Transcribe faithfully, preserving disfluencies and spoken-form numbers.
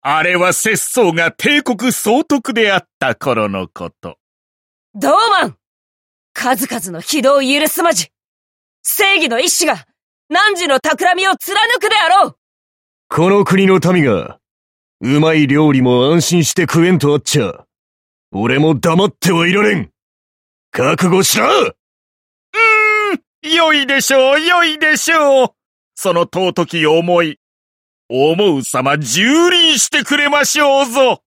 あれは節操が帝国総督であった頃のこと。 ドーマン、数々の非道を許すまじ、正義の意志が汝の企みを貫くであろう。 この国の民が、うまい料理も安心して食えんとあっちゃ、俺も黙ってはいられん。覚悟しろ。 うーん、良いでしょう、良いでしょう。その尊き思い、思うさま蹂躙してくれましょうぞ。